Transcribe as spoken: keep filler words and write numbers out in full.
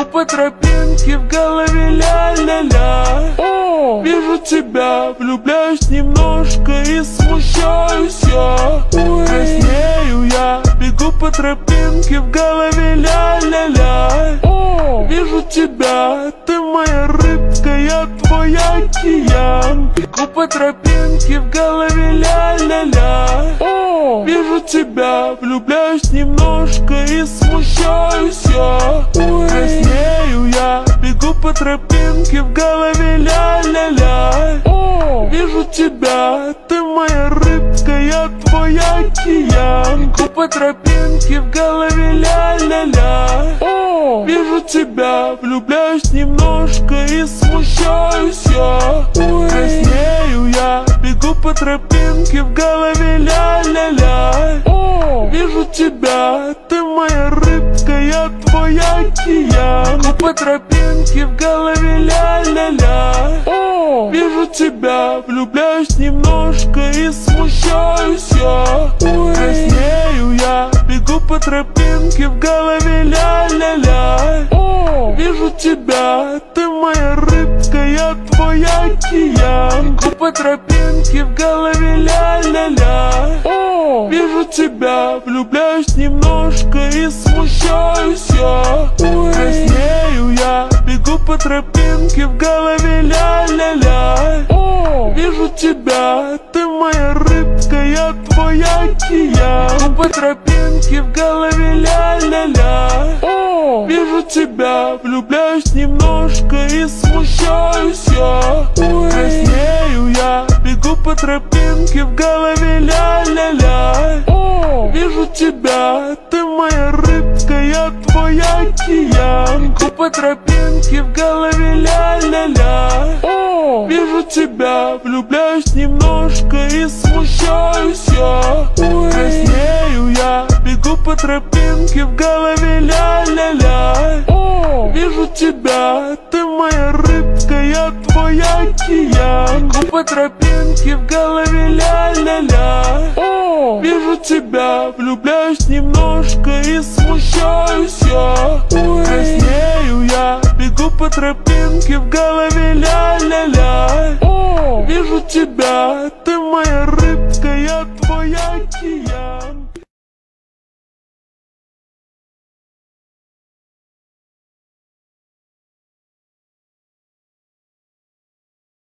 Бегу по тропинке, в голове ля-ля-ля. Вижу тебя, влюбляюсь немножко и смущаюсь я. Краснею я, бегу по тропинке, в голове ля-ля-ля. Вижу тебя, ты моя рыбка, я твой океан. Бегу по тропинке, в голове ля-ля-ля. Вижу тебя, влюбляюсь немножко и смущаюсь я. Краснею я, бегу по тропинке, в голове ля-ля-ля. Вижу тебя, ты моя рыбка, я твой океан. Бегу по тропинке, в голове ля-ля-ля. Вижу тебя, влюбляюсь немножко и смущаюсь я. Краснею я, бегу по тропинке, в голове ля-ля-ля. Вижу тебя, ты моя рыбка, я твой океан. Бегу по тропинке, в голове ля-ля-ля. Вижу тебя, влюбляюсь немножко и смущаюсь я. Краснею я, бегу по тропинке, в голове ля-ля-ля. Вижу тебя, ты моя рыбка, я твой океан. Бегу по тропинке, в голове ля-ля-ля. Вижу тебя, влюбляюсь немножко и смущаюсь я. Краснею я, бегу по тропинке, в голове ля-ля-ля. Вижу тебя, ты моя рыбка, я твой океан. Бегу по тропинке, в голове ля-ля-ля. Вижу тебя, влюбляюсь немножко и смущаюсь я. Краснею я, бегу по тропинке, в голове ля-ля-ля. Вижу тебя, ты моя рыбка, я твой океан. Бегу по тропинке, в голове ля-ля-ля. Вижу тебя, влюбляюсь немножко и смущаюсь я. Краснею я, бегу по тропинке, в голове ля-ля-ля. Вижу тебя, ты моя рыбка, я твой океан. Бегу по тропинке, в голове ля-ля-ля. Вижу тебя, влюбляюсь немножко и смущаюсь я. Краснею я, бегу по тропинке, в голове ля-ля-ля. Вижу тебя, ты